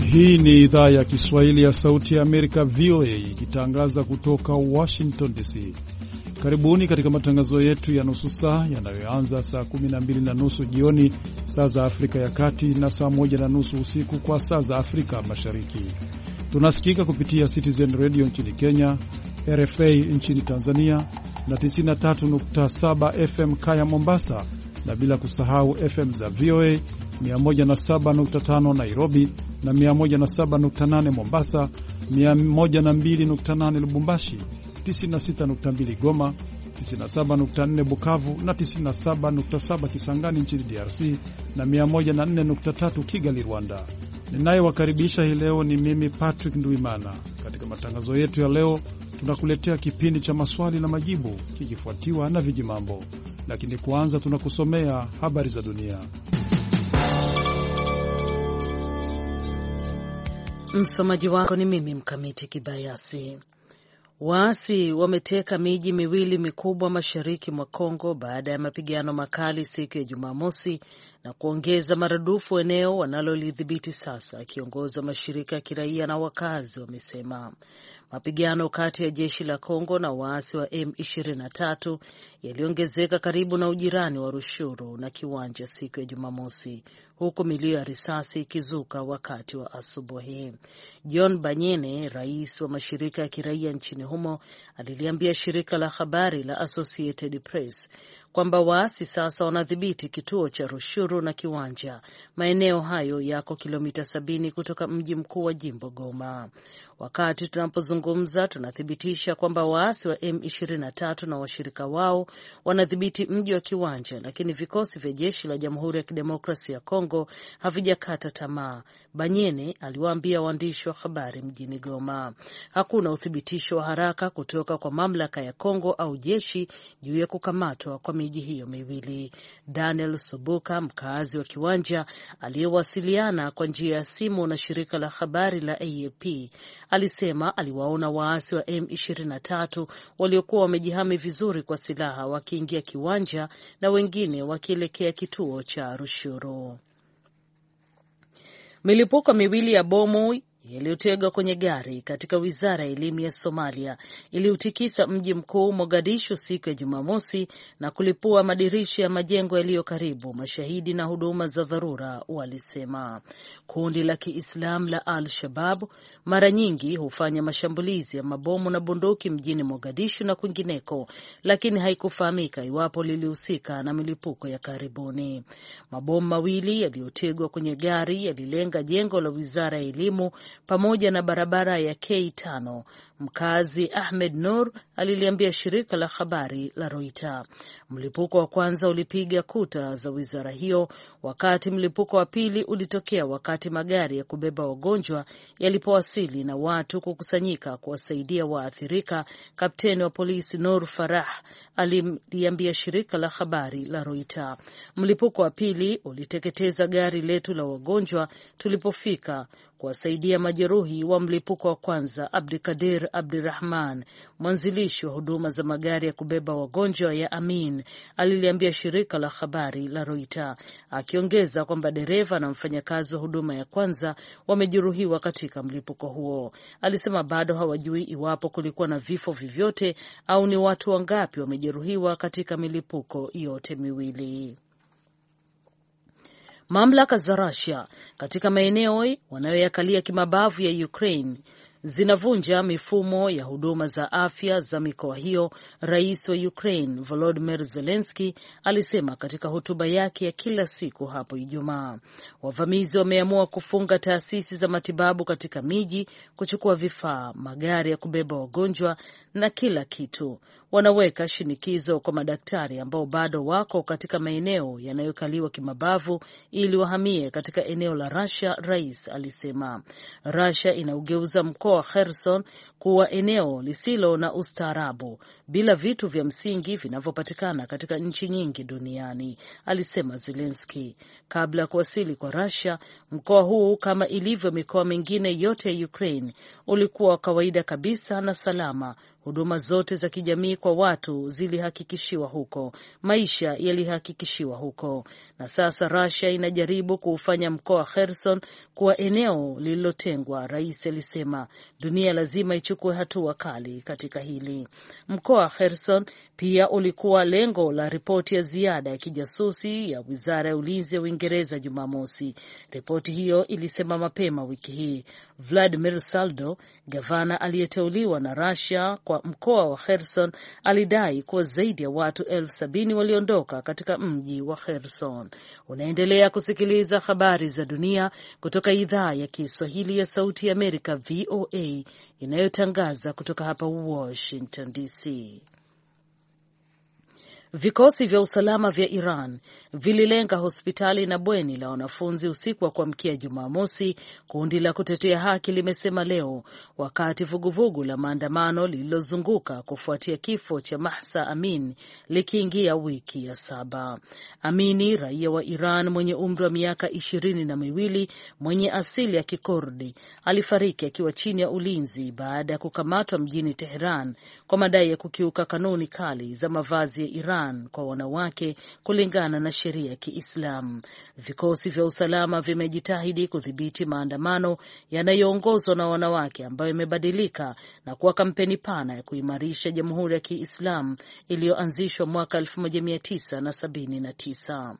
Hii ni idhaa ya Kiswahili ya Sauti ya Amerika, VOA, ikitangaza kutoka Washington DC. Karibuni katika matangazo yetu ya nusu saa yanayoanza saa 12:30 jioni saa za Afrika ya Kati na saa 1:30 usiku kwa saa za Afrika Mashariki. Tunasikika kupitia Citizen Radio nchini Kenya, RFA nchini Tanzania na 93.7 FM Kaya Mombasa, na bila kusahau FM za VOA 107.5 Nairobi na 107.8 Mombasa, 102.8 Lubumbashi, 96.2 Goma, 97.4 Bukavu na 97.7 Kisangani nchini DRC na 104.3 Kigali, Rwanda. Ninayewakaribisha hii leo ni mimi Patrick Nduimana. Katika matangazo yetu ya leo tunakuletea kipindi cha maswali na majibu kikifuatiwa na vijimambo. Lakini kwanza tunakusomea habari za dunia. Msomaji wako ni mimi Mkamiti Kibayasi. Waasi wameteka miji miwili mikubwa mashariki mwa Kongo baada ya mapigano makali siku ya Jumamosi na kuongeza maradufu eneo wanalolidhibiti sasa, kiongozi wa mashirika ya kiraia na wakazi wamesema. Mapigano kati ya jeshi la Kongo na waasi wa M23 yaliongezeka karibu na ujirani wa Rushuru na Kiwanja siku ya Jumamosi, huku milio ya risasi ikizuka wakati wa asubuhi. John Banyene, rais wa mashirika ya kiraia nchini humo, aliliambia shirika la habari la Associated Press kwamba waasi sasa wanadhibiti kituo cha Rushuru na Kiwanja. Maeneo hayo yako kilomita 70 kutoka mji mkuu wa jimbo Goma. Wakati tunapozungumza, tunathibitisha kwamba waasi wa M23 na washirika wao wanadhibiti mji wa Kiwanja, lakini vikosi vya jeshi la Jamhuri ya Kidemokrasia ya Kongo havijakata tamaa, Banyene aliwaambia waandishi wa habari mjini Goma. Hakuna uthibitisho wa haraka kutoka kwa mamlaka ya Kongo au jeshi juu ya kukamatwa kwa miji hiyo miwili. Daniel Subuka, mkazi wa Kiwanja, aliyewasiliana kwa njia ya simu na shirika la habari la AFP, alisema aliwaona waasi wa M23 waliokuwa wamejihami vizuri kwa silaha wakiingia Kiwanja na wengine wakielekea kituo cha Rushuru. Milipuko miwili ya bomu yaliyotega kwenye gari katika wizara ya elimu ya Somalia iliutikisa mji mkuu Mogadishu siku ya Jumamosi na kulipua madirisha ya majengo yaliyo karibu, mashahidi na huduma za dharura walisema. Kundi la Kiislamu la Al-Shabaab mara nyingi hufanya mashambulizi ya mabomu na bunduki mjini Mogadishu na kwingineko, lakini haikufahamika iwapo lilihusika na milipuko ya karibuni. Mabomu mawili yaliyotegwa kwenye gari yalilenga jengo la wizara ya elimu pamoja na barabara ya K5. Mkazi Ahmed Nur aliliambia shirika la habari la Reuters. Mlipuko wa kwanza ulipiga kuta za wizara hiyo, wakati mlipuko wa pili ulitokea wakati magari ya kubeba wagonjwa yalipowasili na watu kukusanyika kuwasaidia waathirika. Kapteni wa polisi Nur Farah aliliambia shirika la habari la Reuters. Mlipuko wa pili uliteketeza gari letu la wagonjwa tulipofika kuwasaidia majeruhi wa mlipuko wa kwanza. Abdikadir Abdirahman, mwanzilishi wa huduma za magari ya kubeba wagonjwa ya Amin, aliliambia shirika la habari la Reuters, akiongeza kwamba dereva na mfanyakazi wa huduma ya kwanza wamejeruhiwa katika mlipuko huo. Alisema bado hawajui iwapo kulikuwa na vifo vyovyote au ni watu wangapi wamejeruhiwa katika milipuko yote miwili. Mamlaka za Russia katika maeneo wanayoyakalia kimabavu ya Ukraine zinavunja mifumo ya huduma za afya za mikoa hiyo, rais wa Ukraine Volodymyr Zelensky alisema katika hotuba yake ya kila siku hapo Ijumaa. Wavamizi wameamua kufunga taasisi za matibabu katika miji, kuchukua vifaa, magari ya kubeba wagonjwa na kila kitu. Wanaweka shinikizo kwa madaktari ambao bado wako katika maeneo yanayokaliwa kimabavu ili wahamie katika eneo la Russia, rais alisema. Russia inaugeuza mkoa wa Kherson kuwa eneo lisilo na ustaarabu, bila vitu vya msingi vinavyopatikana katika nchi nyingi duniani, alisema Zelensky. Kabla ya kuwasili kwa Russia, mkoa huu kama ilivyo mikoa mingine yote ya Ukraine ulikuwa wa kawaida kabisa na salama. huduma zote za kijamii kwa watu zilihakikishiwa huko, maisha yalihakikishiwa huko. Na sasa Russia inajaribu kuufanya mkoa wa Kherson kuwa eneo lililotengwa. Rais alisema dunia lazima ichukue hatua kali katika hili. Mkoa wa Kherson pia ulikuwa lengo la ripoti ya ziada ya kijasusi ya Wizara ya Ulinzi ya Uingereza Jumamosi. Ripoti hiyo ilisema mapema wiki hii Vladimir Saldo, gavana aliyeteuliwa na Russia kwa mkoa wa Kherson, alidai kuwa zaidi ya watu 70,000 waliondoka katika mji wa Kherson. Unaendelea kusikiliza habari za dunia kutoka idhaa ya Kiswahili ya Sauti ya Amerika, VOA, inayotangaza kutoka hapa Washington DC. Vikosi vya usalama vya Iran vililenga hospitali na bweni la wanafunzi usiku wa kuamkia Jumamosi, kundi la kutetea haki limesema leo, wakati vuguvugu la maandamano lililozunguka kufuatia kifo cha Mahsa Amin likiingia wiki ya 7. Amini, raia wa Iran mwenye umri wa miaka 22, mwenye asili ya Kikurdi, alifariki akiwa chini ya ulinzi baada ya kukamatwa mjini Tehran kwa madai ya kukiuka kanuni kali za mavazi ya Iran kwa wanawake kulingana na sheria ya Kiislamu. Vikosi vya usalama vimejitahidi kudhibiti maandamano yanayoongozwa na wanawake ambayo imebadilika na kuwa kampeni pana ya kuimarisha Jamhuri ya Kiislamu iliyoanzishwa mwaka 1979.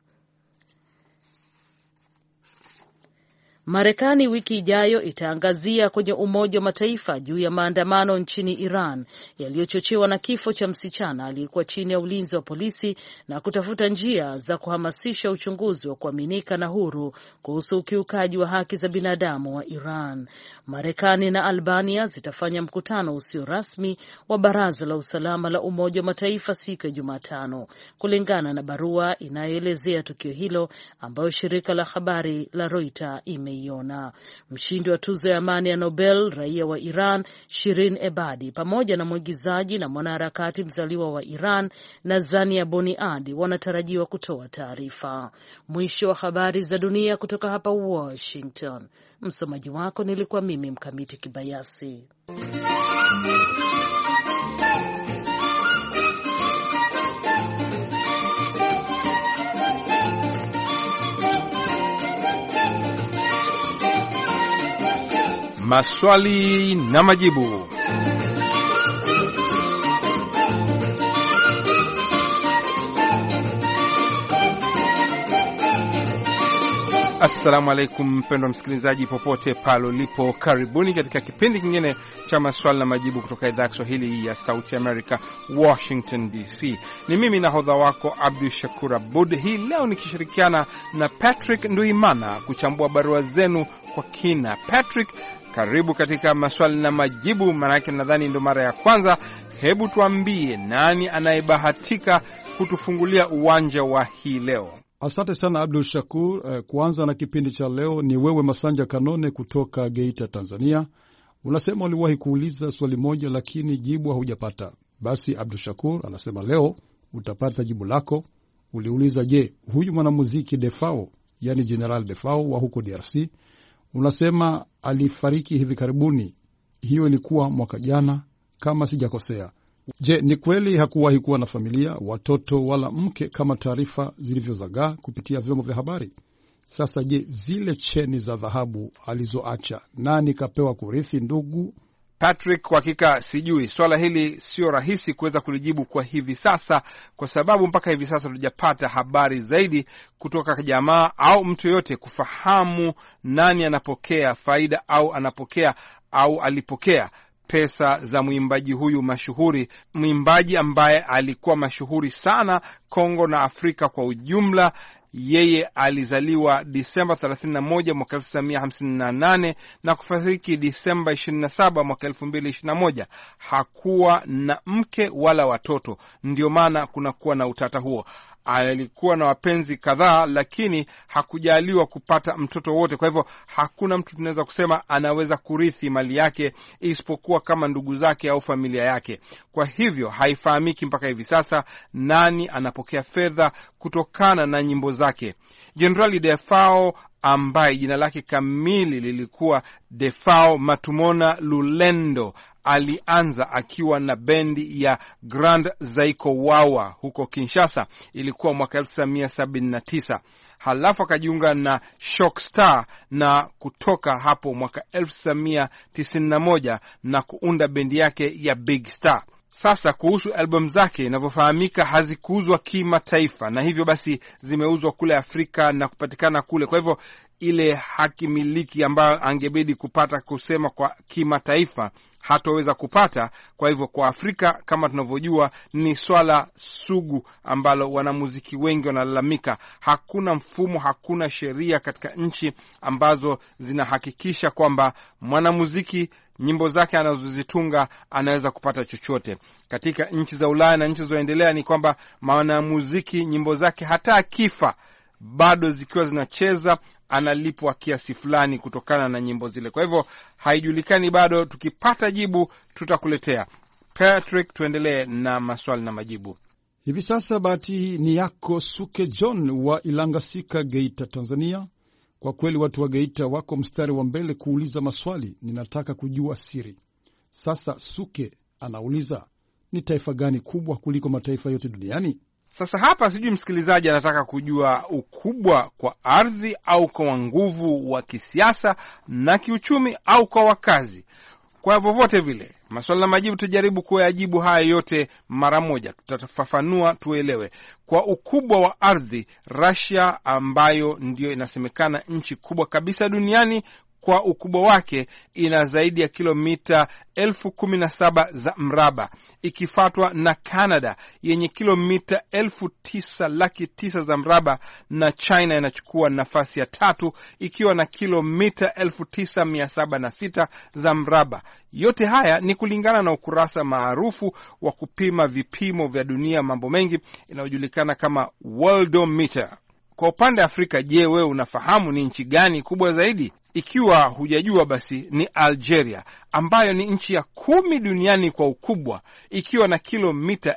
Marekani wiki ijayo itaangazia kwenye Umoja wa Mataifa juu ya maandamano nchini Iran yaliyochochewa na kifo cha msichana aliyekuwa chini ya ulinzi wa polisi na kutafuta njia za kuhamasisha uchunguzi wa kuaminika na huru kuhusu ukiukaji wa haki za binadamu wa Iran. Marekani na Albania zitafanya mkutano usio rasmi wa Baraza la Usalama la Umoja wa Mataifa siku ya Jumatano, kulingana na barua inayoelezea tukio hilo ambayo shirika la habari la Reuters imeiona. Mshindi wa tuzo ya amani ya Nobel, raia wa Iran Shirin Ebadi, pamoja na mwigizaji na mwanaharakati mzaliwa wa Iran Nazania Boniadi wanatarajiwa kutoa taarifa. Mwisho wa habari za dunia kutoka hapa Washington. Msomaji wako nilikuwa mimi Mkamiti Kibayasi. Maswali na majibu. Assalamu alaikum mpendwa msikilizaji popote pale ulipo, karibuni katika kipindi kingine cha maswali na majibu kutoka idhaa ya Kiswahili ya Sauti America, Washington DC. Ni mimi nahodha wako Abdul Shakur Abud, hii leo nikishirikiana na Patrick Nduimana kuchambua barua zenu kwa kina. Patrick, karibu katika maswali na majibu, manake nadhani ndo mara ya kwanza. Hebu tuambie nani anayebahatika kutufungulia uwanja wa hii leo? Asante sana Abdul Shakur. Kuanza na kipindi cha leo ni wewe Masanja Kanone kutoka Geita, Tanzania. Unasema uliwahi kuuliza swali moja lakini jibu haujapata. Basi Abdul Shakur anasema leo utapata jibu lako. Uliuliza, je, huyu mwanamuziki Defao, yani General Defao wa huko DRC, unasema alifariki hivi karibuni. Hiyo ilikuwa mwaka jana kama sijakosea. Je, ni kweli hakuwahi kuwa na familia, watoto wala mke kama taarifa zilivyozagaa kupitia vyombo vya habari? Sasa je, zile cheni za dhahabu alizoacha nani kapewa kurithi ndugu? Patrick, kwa hakika sijui. Swala hili sio rahisi kuweza kulijibu kwa hivi sasa, kwa sababu mpaka hivi sasa hatujapata habari zaidi kutoka kwa jamaa au mtu yote kufahamu nani anapokea faida au anapokea au alipokea pesa za mwimbaji huyu mashuhuri, mwimbaji ambaye alikuwa mashuhuri sana Kongo na Afrika kwa ujumla. Yeye alizaliwa Disemba 31 mwaka 1958 na kufariki Disemba 27 mwaka 2021. Hakuwa na mke wala watoto, ndio maana kunakuwa na utata huo. Alikuwa na wapenzi kadhaa, lakini hakujaliwa kupata mtoto wote. Kwa hivyo hakuna mtu tunaweza kusema anaweza kurithi mali yake isipokuwa kama ndugu zake au familia yake. Kwa hivyo haifahamiki mpaka hivi sasa nani anapokea fedha kutokana na nyimbo zake. Generali Defao ambaye jina lake kamili lilikuwa Defao Matumona Lulendo alianza akiwa na bendi ya Grand Zaiko Wawa huko Kinshasa, ilikuwa mwaka 1979. Halafu akajiunga na Shock Star na kutoka hapo mwaka 1991 na kuunda bendi yake ya Big Star. Sasa kuhusu albamu zake, inavyofahamika hazikuuzwa kimataifa, na hivyo basi zimeuzwa kule Afrika na kupatikana kule. Kwa hivyo ile haki miliki ambayo angebidi kupata kusema kwa kimataifa hatoweza kupata. Kwa hivyo kwa Afrika, kama tunavyojua, ni swala sugu ambalo wanamuziki wengi wanalalamika. Hakuna mfumo, hakuna sheria katika nchi ambazo zinahakikisha kwamba mwanamuziki nyimbo zake anazozitunga anaweza kupata chochote. Katika nchi za Ulaya na nchi zilizoendelea ni kwamba mwanamuziki nyimbo zake hata akifa bado zikiwa zinacheza analipwa kiasi fulani kutokana na nyimbo zile. Kwa hivyo haijulikani bado. Tukipata jibu tutakuletea. Patrick, tuendelee na maswali na majibu. Hivi sasa bahati ni yako Suke John wa Ilangasika, Geita, Tanzania. Kwa kweli watu wa Geita wako mstari wa mbele kuuliza maswali. Ninataka kujua siri. Sasa Suke anauliza, ni taifa gani kubwa kuliko mataifa yote duniani? Sasa hapa sijui msikilizaji anataka kujua ukubwa kwa ardhi au kwa nguvu wa kisiasa na kiuchumi au kwa wakazi. Kwa vyovyote vile, maswali na majibu tujaribu kuyajibu haya yote mara moja. Tutafafanua tuelewe. Kwa ukubwa wa ardhi, Russia ambayo ndio inasemekana nchi kubwa kabisa duniani, kwa ukubwa wake ina zaidi ya kilomita 17,000 za mraba, ikifuatwa na Canada yenye kilomita 9,900,000 za mraba, na China inachukua nafasi ya 3 ikiwa na kilomita 9,706 za mraba. Yote haya ni kulingana na ukurasa maarufu wa kupima vipimo vya dunia mambo mengi inayojulikana kama Worldometer. Kwa upande wa Afrika, je, wewe unafahamu ni nchi gani kubwa zaidi? Ikiwa hujajua, basi ni Algeria ambayo ni nchi ya 10 duniani kwa ukubwa, ikiwa na kilomita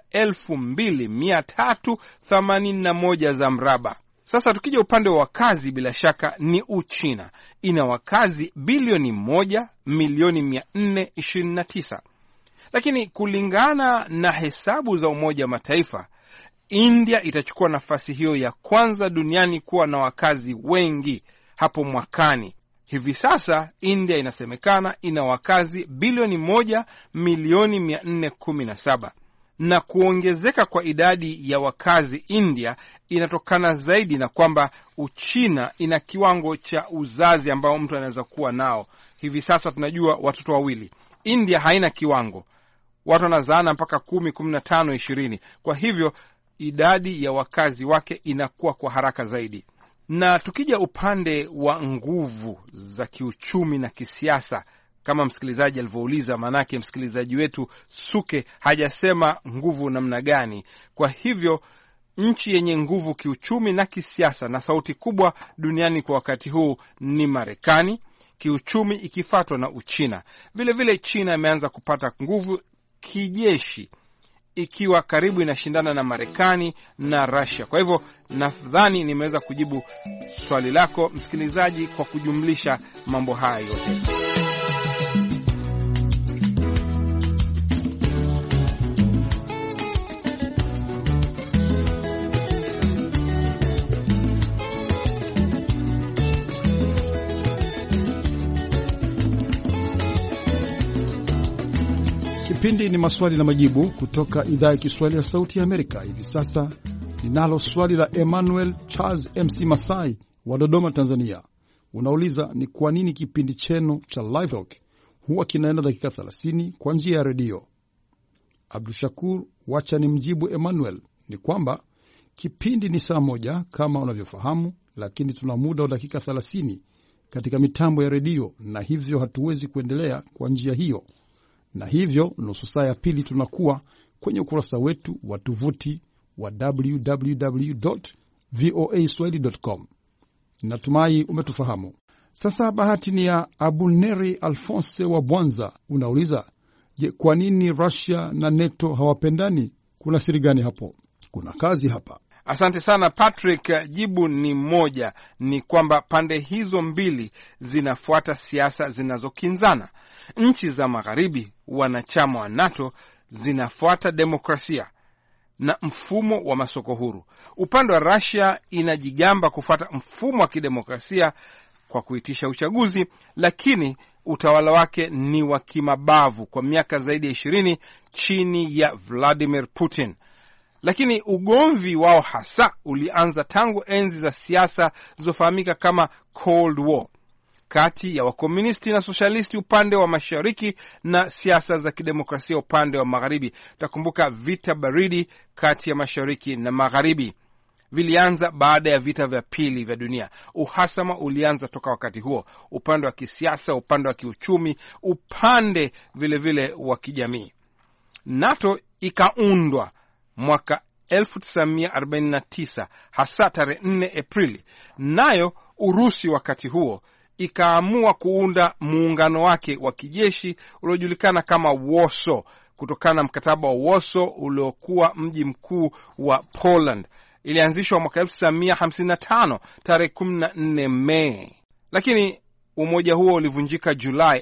2,381 za mraba. Sasa tukija upande wa wakazi, bila shaka ni Uchina. Ina wakazi bilioni 1,429,000. Lakini kulingana na hesabu za Umoja wa Mataifa, India itachukua nafasi hiyo ya kwanza duniani kuwa na wakazi wengi hapo mwakani. Hivi sasa India inasemekana ina wakazi bilioni 1,417,000. Na kuongezeka kwa idadi ya wakazi India inatokana zaidi na kwamba Uchina ina kiwango cha uzazi ambao mtu anaweza kuwa nao. Hivi sasa tunajua watoto wawili. India haina kiwango. Watu wanazaana mpaka 10, 15, 20. Kwa hivyo idadi ya wakazi wake inakuwa kwa haraka zaidi. Na tukija upande wa nguvu za kiuchumi na kisiasa, kama msikilizaji alivyouliza, manake msikilizaji wetu Suke hajasema nguvu namna gani. Kwa hivyo nchi yenye nguvu kiuchumi na kisiasa na sauti kubwa duniani kwa wakati huu ni Marekani, kiuchumi ikifuatwa na Uchina. Vile vile China imeanza kupata nguvu kijeshi, ikiwa karibu inashindana na Marekani na Russia. Kwa hivyo nadhani nimeweza kujibu swali lako msikilizaji kwa kujumlisha mambo haya yote. Kipindi ni maswali na majibu kutoka idhaa ya Kiswahili ya Sauti ya Amerika. Hivi sasa ninalo swali la Emmanuel Charles MC Masai wa Dodoma, Tanzania. Unauliza, ni kwa nini kipindi chenu cha Live Talk huwa kinaenda dakika 30 kwa njia ya redio? Abdul Shakur, wacha ni mjibu Emmanuel, ni kwamba kipindi ni saa moja kama unavyofahamu, lakini tuna muda wa dakika 30 katika mitambo ya redio, na hivyo hatuwezi kuendelea kwa njia hiyo, na hivyo nusu saa ya pili tunakuwa kwenye ukurasa wetu wa tovuti wa www.voaswahili.com. Natumai umetufahamu. Sasa bahati ni ya Abuneri Alphonse wa Bwanza. Unauliza, je, kwa nini Russia na NATO hawapendani? Kuna siri gani hapo? Kuna kazi hapa. Asante sana Patrick. Jibu ni moja, ni kwamba pande hizo mbili zinafuata siasa zinazokinzana. Nchi za magharibi wanachama wa NATO zinafuata demokrasia na mfumo wa masoko huru. Upande wa Russia inajigamba kufuata mfumo wa kidemokrasia kwa kuitisha uchaguzi, lakini utawala wake ni wa kimabavu kwa miaka zaidi ya 20 chini ya Vladimir Putin. Lakini ugomvi wao hasa ulianza tangu enzi za siasa zilizofahamika kama Cold War kati ya wakomunisti na sosialisti upande wa mashariki na siasa za kidemokrasia upande wa magharibi. Takumbuka vita baridi kati ya mashariki na magharibi vilianza baada ya vita vya pili vya dunia. Uhasama ulianza toka wakati huo, upande wa kisiasa, upande wa kiuchumi, upande vile wa kijamii. NATO ikaundwa mwaka 1949 hasa tarehe 4 Aprili. Nayo Urusi wakati huo ikaamua kuunda muungano wake wa kijeshi uliojulikana kama Warsaw kutokana na mkataba wa Warsaw uliokuwa mji mkuu wa Poland. Ilianzishwa mwaka 1955 tarehe 14 Mei. Lakini umoja huo ulivunjika Julai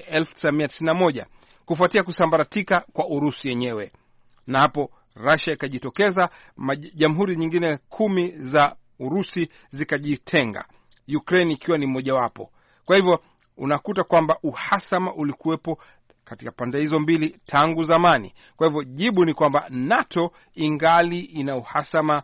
1991 kufuatia kusambaratika kwa Urusi yenyewe. Na hapo Russia ikajitokeza, jamhuri nyingine 10 za Urusi zikajitenga, Ukraine ikiwa ni mmoja wapo. Kwa hivyo unakuta kwamba uhasama ulikuwepo katika pande hizo mbili tangu zamani. Kwa hivyo jibu ni kwamba NATO ingali ina uhasama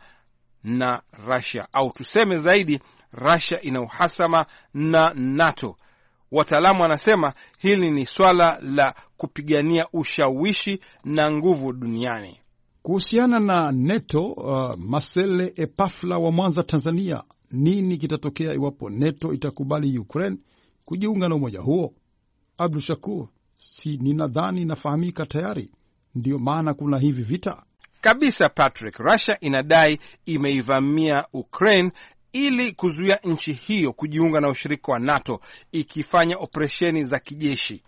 na Russia, au tuseme zaidi Russia ina uhasama na NATO. Wataalamu wanasema hili ni swala la kupigania ushawishi na nguvu duniani. Kuhusiana na NATO, Masele Epafla wa Mwanza, Tanzania, nini kitatokea iwapo NATO itakubali Ukraine kujiunga na umoja huo? Abdul Shakur, si ninadhani nafahamika tayari, ndio maana kuna hivi vita kabisa. Patrick, Russia inadai imeivamia Ukraine ili kuzuia nchi hiyo kujiunga na ushirika wa NATO, ikifanya operesheni za kijeshi,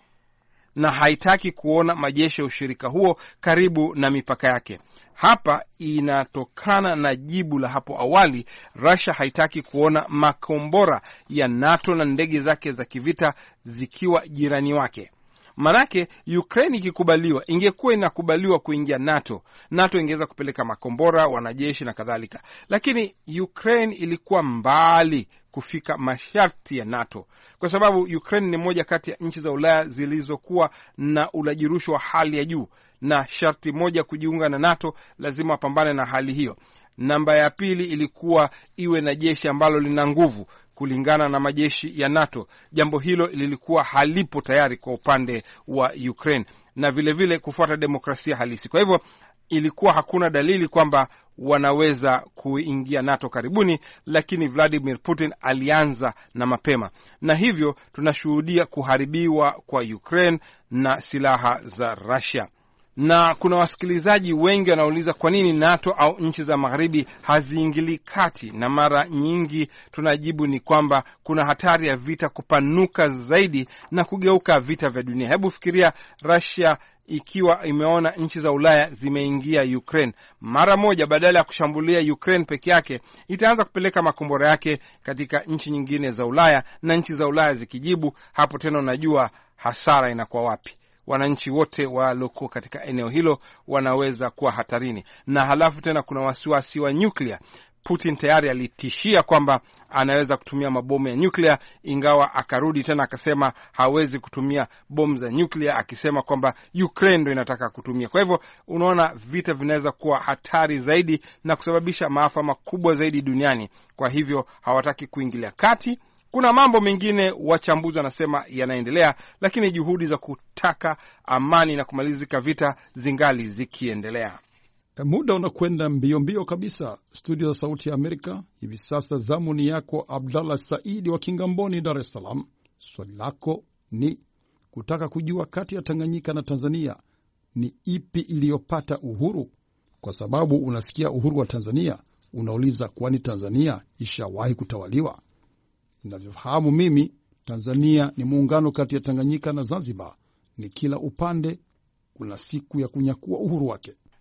na haitaki kuona majeshi ya ushirika huo karibu na mipaka yake. Hapa inatokana na jibu la hapo awali. Russia haitaki kuona makombora ya NATO na ndege zake za kivita zikiwa jirani wake. Manake Ukraine ikikubaliwa, ingekuwa inakubaliwa kuingia NATO, NATO ingeweza kupeleka makombora, wanajeshi na kadhalika. Lakini Ukraine ilikuwa mbali kufika masharti ya NATO, kwa sababu Ukraine ni moja kati ya nchi za Ulaya zilizokuwa na ulaji rushwa wa hali ya juu, na sharti moja kujiunga na NATO lazima wapambane na hali hiyo. Namba ya pili ilikuwa iwe na jeshi ambalo lina nguvu kulingana na majeshi ya NATO. Jambo hilo lilikuwa halipo tayari kwa upande wa Ukraine, na vile kufuata demokrasia halisi. Kwa hivyo ilikuwa hakuna dalili kwamba wanaweza kuingia NATO karibuni, lakini Vladimir Putin alianza na mapema, na hivyo tunashuhudia kuharibiwa kwa Ukraine na silaha za Russia. Na kuna wasikilizaji wengi wanauliza kwa nini NATO au nchi za magharibi haziingili kati, na mara nyingi tunajibu ni kwamba kuna hatari ya vita kupanuka zaidi na kugeuka vita vya dunia. Hebu fikiria Russia ikiwa imeona nchi za Ulaya zimeingia Ukraine, mara moja badala ya kushambulia Ukraine peke yake, itaanza kupeleka makombora yake katika nchi nyingine za Ulaya, na nchi za Ulaya zikijibu, hapo tena unajua hasara inakuwa wapi. Wananchi wote waliokuwa katika eneo hilo wanaweza kuwa hatarini. Na halafu tena kuna wasiwasi wa nyuklia. Putin tayari alitishia kwamba anaweza kutumia mabomu ya nyuklia, ingawa akarudi tena akasema hawezi kutumia bomu za nyuklia, akisema kwamba Ukraine ndio inataka kutumia. Kwa hivyo unaona vita vinaweza kuwa hatari zaidi na kusababisha maafa makubwa zaidi duniani. Kwa hivyo hawataki kuingilia kati. Kuna mambo mengine wachambuzi wanasema yanaendelea, lakini juhudi za kutaka amani na kumalizika vita zingali zikiendelea. Muda unakwenda mbio mbio kabisa. Studio za Sauti ya Amerika hivi sasa, zamu ni yako Abdallah Saidi wa Kingamboni, Dar es Salaam. Swali lako ni kutaka kujua kati ya Tanganyika na Tanzania ni ipi iliyopata uhuru, kwa sababu unasikia uhuru wa Tanzania unauliza kwani Tanzania ishawahi kutawaliwa? Ninavyofahamu mimi, Tanzania ni muungano kati ya Tanganyika na Zanzibar, ni kila upande una siku ya kunyakua uhuru wake.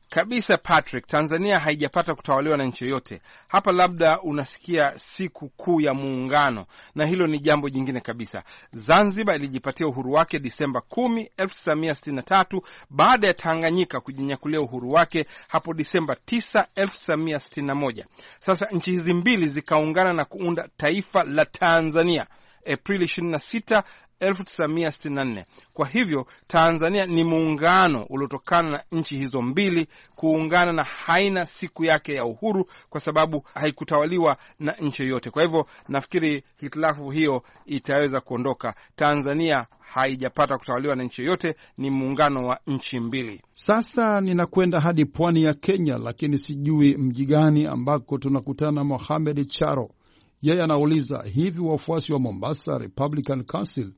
Kabisa Patrick, Tanzania haijapata kutawaliwa na nchi yoyote. Hapa labda unasikia siku kuu ya muungano, na hilo ni jambo jingine kabisa. Zanzibar ilijipatia uhuru wake Disemba 10, 1963 baada ya Tanganyika kujinyakulia uhuru wake hapo Disemba 9, 1961. Sasa nchi hizi mbili zikaungana na kuunda taifa la Tanzania Aprili 26, 1964. Kwa hivyo Tanzania ni muungano uliotokana na nchi hizo mbili kuungana, na haina siku yake ya uhuru kwa sababu haikutawaliwa na nchi yoyote. Kwa hivyo nafikiri hitilafu hiyo itaweza kuondoka. Tanzania haijapata kutawaliwa na nchi yoyote, ni muungano wa nchi mbili. Sasa ninakwenda hadi pwani ya Kenya, lakini sijui mji gani ambako tunakutana Mohamed Charo. Yeye anauliza, hivi wafuasi wa Mombasa Republican Council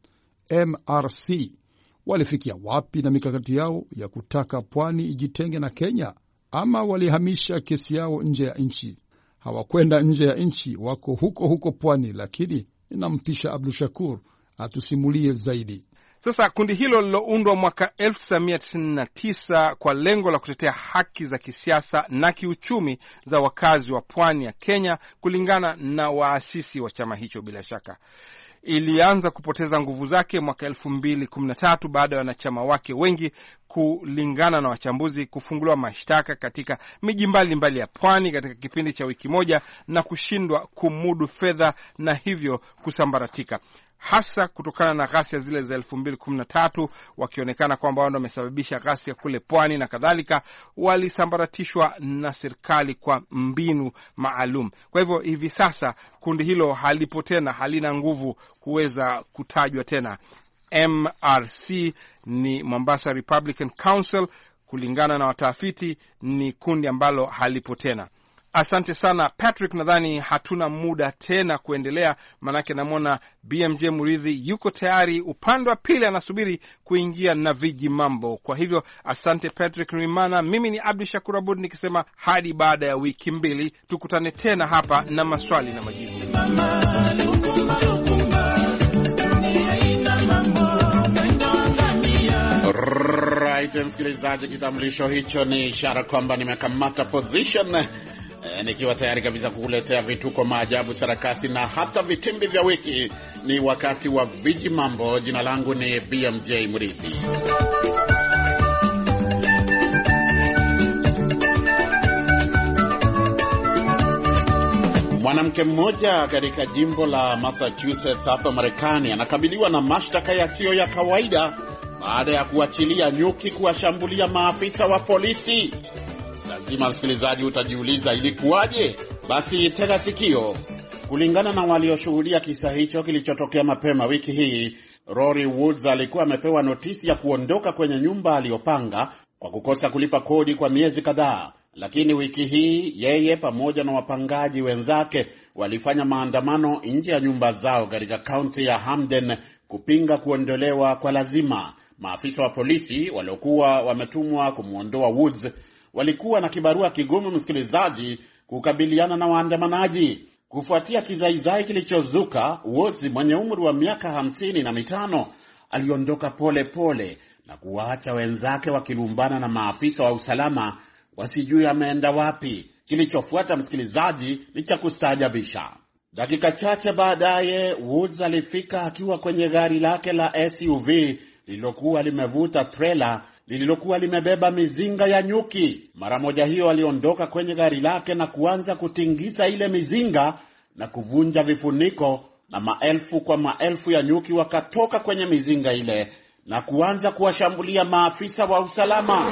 MRC walifikia wapi na mikakati yao ya kutaka pwani ijitenge na Kenya, ama walihamisha kesi yao nje ya nchi? Hawakwenda nje ya nchi, wako huko huko pwani, lakini inampisha Abdul Shakur atusimulie zaidi. Sasa kundi hilo liloundwa mwaka 1999 kwa lengo la kutetea haki za kisiasa na kiuchumi za wakazi wa pwani ya Kenya, kulingana na waasisi wa chama hicho, bila shaka ilianza kupoteza nguvu zake mwaka 2013 baada ya wanachama wake wengi, kulingana na wachambuzi, kufunguliwa mashtaka katika miji mbalimbali ya pwani katika kipindi cha wiki moja na kushindwa kumudu fedha na hivyo kusambaratika, hasa kutokana na ghasia zile za 2013, wakionekana kwamba wao ndio wamesababisha ghasia kule pwani na kadhalika. Walisambaratishwa na serikali kwa mbinu maalum. Kwa hivyo hivi sasa kundi hilo halipo tena, halina nguvu kuweza kutajwa tena. MRC ni Mombasa Republican Council, kulingana na watafiti ni kundi ambalo halipo tena. Asante sana Patrick, nadhani hatuna muda tena kuendelea, manake namwona BMJ Muridhi yuko tayari upande wa pili, anasubiri kuingia na viji mambo. Kwa hivyo asante Patrick Rimana, mimi ni Abdul Shakur Abud nikisema hadi baada ya wiki mbili tukutane tena hapa na maswali na majibu. Right, msikilizaji, kitambulisho hicho ni ishara kwamba nimekamata position, nikiwa tayari kabisa kukuletea vituko, maajabu, sarakasi na hata vitimbi vya wiki. Ni wakati wa viji mambo. Jina langu ni BMJ Muridhi. Mwanamke mmoja katika jimbo la Massachusetts hapa Marekani anakabiliwa na mashtaka yasiyo ya kawaida baada ya kuachilia nyuki kuwashambulia maafisa wa polisi. Lazima msikilizaji utajiuliza ilikuwaje? Basi tega sikio. Kulingana na walioshuhudia kisa hicho kilichotokea mapema wiki hii, Rory Woods alikuwa amepewa notisi ya kuondoka kwenye nyumba aliyopanga kwa kukosa kulipa kodi kwa miezi kadhaa. Lakini wiki hii yeye pamoja na wapangaji wenzake walifanya maandamano nje ya nyumba zao katika kaunti ya Hamden kupinga kuondolewa kwa lazima. Maafisa wa polisi waliokuwa wametumwa kumuondoa Woods walikuwa na kibarua kigumu, msikilizaji, kukabiliana na waandamanaji. Kufuatia kizaizai kilichozuka, Woods mwenye umri wa miaka 55 aliondoka pole pole na kuwaacha wenzake wakilumbana na maafisa wa usalama wasijui ameenda wapi. Kilichofuata, msikilizaji, ni cha kustaajabisha. Dakika chache baadaye Woods alifika akiwa kwenye gari lake la SUV lililokuwa limevuta trailer lililokuwa limebeba mizinga ya nyuki. Mara moja hiyo aliondoka kwenye gari lake na kuanza kutingisa ile mizinga na kuvunja vifuniko, na maelfu kwa maelfu ya nyuki wakatoka kwenye mizinga ile na kuanza kuwashambulia maafisa wa usalama.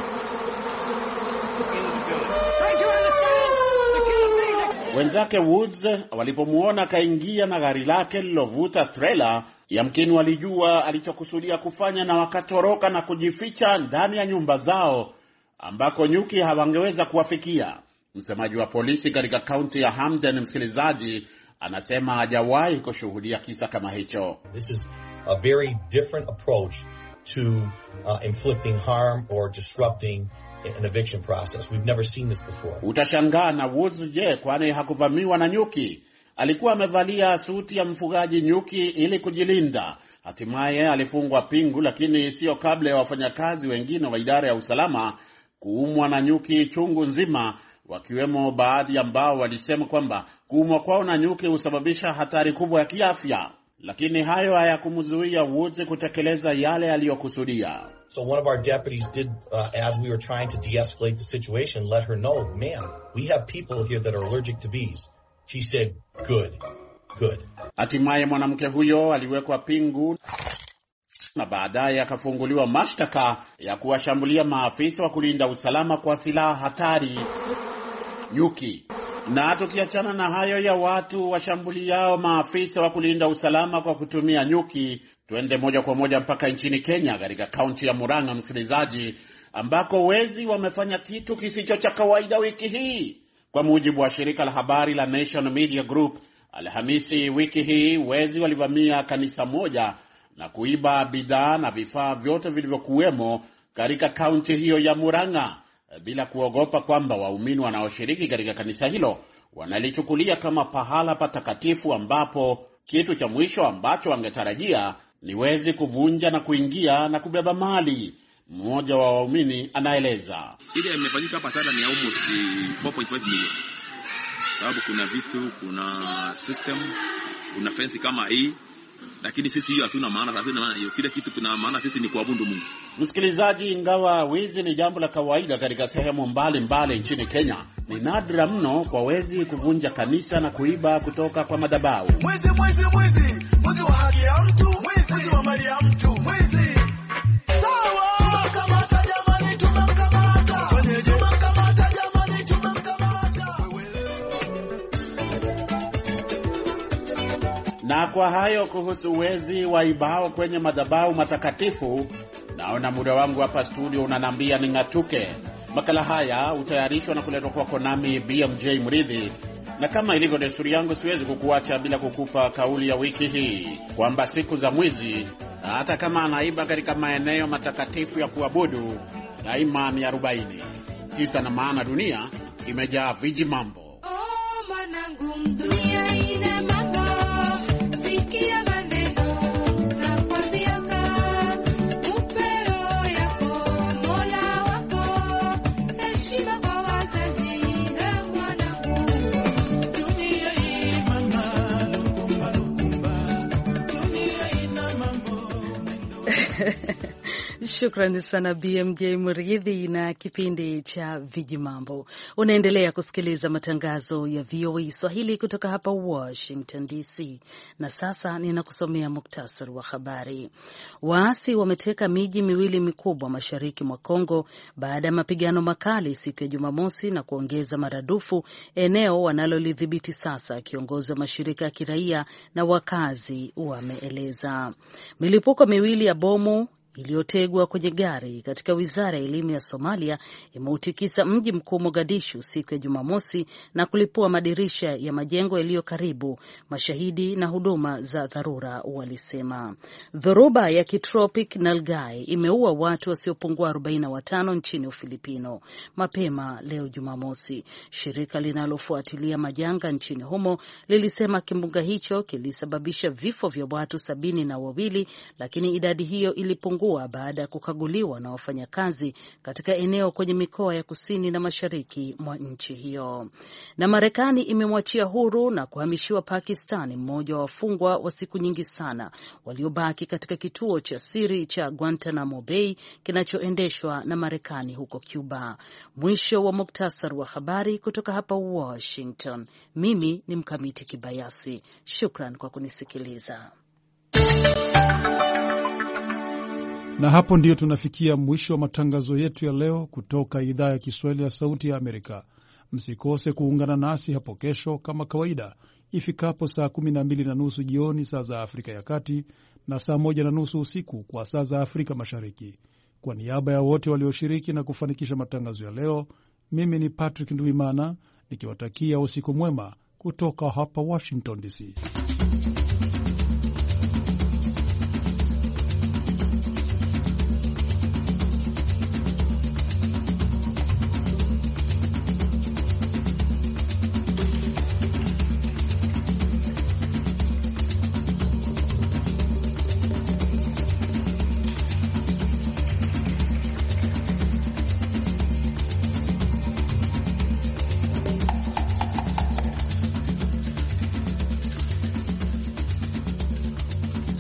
Wenzake Woods walipomuona kaingia na gari lake lilovuta trailer, yamkini walijua alichokusudia kufanya na wakatoroka na kujificha ndani ya nyumba zao ambako nyuki hawangeweza kuwafikia. Msemaji wa polisi katika kaunti ya Hamden, msikilizaji, anasema hajawahi kushuhudia kisa kama hicho. This is a very different approach to inflicting harm or disrupting an eviction process. We've never seen this before. Utashangaa na Woods, je, kwani hakuvamiwa na nyuki? Alikuwa amevalia suti ya mfugaji nyuki ili kujilinda. Hatimaye alifungwa pingu, lakini sio kabla ya wafanyakazi wengine wa idara ya usalama kuumwa na nyuki chungu nzima, wakiwemo baadhi ambao walisema kwamba kuumwa kwao na nyuki husababisha hatari kubwa ya kiafya. Lakini hayo hayakumzuia Woods kutekeleza yale aliyokusudia. So one of our deputies did, as we were trying to de-escalate the situation, let her know, "Ma'am, we have people here that are allergic to bees." She said, "Good, good." Hatimaye mwanamke huyo aliwekwa pingu na baadaye akafunguliwa mashtaka ya kuwashambulia maafisa wa kulinda usalama kwa silaha hatari, nyuki. Na tukiachana na hayo ya watu washambuliao maafisa wa kulinda usalama kwa kutumia nyuki, tuende moja kwa moja mpaka nchini Kenya, katika kaunti ya Murang'a, msikilizaji, ambako wezi wamefanya kitu kisicho cha kawaida wiki hii. Kwa mujibu wa shirika la habari la Nation Media Group, Alhamisi wiki hii wezi walivamia kanisa moja na kuiba bidhaa na vifaa vyote vilivyokuwemo katika kaunti hiyo ya Murang'a, bila kuogopa kwamba waumini wanaoshiriki katika kanisa hilo wanalichukulia kama pahala patakatifu ambapo kitu cha mwisho ambacho wangetarajia ni wezi kuvunja na kuingia na kubeba mali. Mmoja wa waumini anaeleza. Shida imefanyika hapa sana ni almost 4.5 million. Sababu kuna vitu, kuna system, kuna fence kama hii. Lakini sisi hiyo hatuna maana, hiyo kila kitu kuna maana, sisi ni kuabudu Mungu. Msikilizaji, ingawa wizi ni jambo la kawaida katika sehemu mbalimbali nchini Kenya, ni nadra mno kwa wezi kuvunja kanisa na kuiba kutoka kwa madhabahu. Mwizi wa haki ya mtu, mwizi wa mali ya mtu, mwizi. Sawa, kamata jamani, tumemkamata. Tumemkamata jamani, tumemkamata. Na kwa hayo kuhusu wezi waibao kwenye madhabahu matakatifu, naona muda wangu hapa studio unanambia ning'atuke. Makala haya utayarishwa na kuletwa kwako nami BMJ Mridhi. Na kama ilivyo desturi yangu, siwezi kukuacha bila kukupa kauli ya wiki hii kwamba siku za mwizi, hata kama anaiba katika maeneo matakatifu ya kuabudu, daima ni 40. Kisa na maana, dunia imejaa viji mambo. Oh, manangu, dunia ina mambo. Sikia maneno na kwambia upero yako Mola wako, heshima kwa wazazi na mwanangu. Dunia ina mambo. Shukrani sana BMJ Mridhi na kipindi cha Viji Mambo. Unaendelea kusikiliza matangazo ya VOA Swahili kutoka hapa Washington DC. Na sasa ninakusomea muktasari wa habari. Waasi wameteka miji miwili mikubwa mashariki mwa Kongo baada ya mapigano makali siku ya Jumamosi na kuongeza maradufu eneo wanalolidhibiti sasa, kiongozi wa mashirika ya kiraia na wakazi wameeleza. Milipuko miwili ya bomu iliyotegwa kwenye gari katika wizara ya elimu ya Somalia imeutikisa mji mkuu Mogadishu siku ya Jumamosi na kulipua madirisha ya majengo yaliyo karibu, mashahidi na huduma za dharura walisema. Dhoruba ya kitropic Nalgai imeua watu wasiopungua 45 nchini Ufilipino mapema leo Jumamosi. Shirika linalofuatilia majanga nchini humo lilisema kimbunga hicho kilisababisha vifo vya watu 72, lakini idadi hiyo ilipungua baada ya kukaguliwa na wafanyakazi katika eneo kwenye mikoa ya kusini na mashariki mwa nchi hiyo. Na Marekani imemwachia huru na kuhamishiwa Pakistan mmoja wa wafungwa wa siku nyingi sana waliobaki katika kituo cha siri cha Guantanamo Bay kinachoendeshwa na Marekani huko Cuba. Mwisho wa muktasar wa habari kutoka hapa Washington. Mimi ni Mkamiti Kibayasi. Shukran kwa kunisikiliza. Na hapo ndiyo tunafikia mwisho wa matangazo yetu ya leo kutoka idhaa ya Kiswahili ya Sauti ya Amerika. Msikose kuungana nasi hapo kesho kama kawaida ifikapo saa 12:30 jioni saa za Afrika ya Kati na saa 1:30 usiku kwa saa za Afrika Mashariki. Kwa niaba ya wote walioshiriki na kufanikisha matangazo ya leo, mimi ni Patrick Ndwimana nikiwatakia usiku mwema kutoka hapa Washington DC.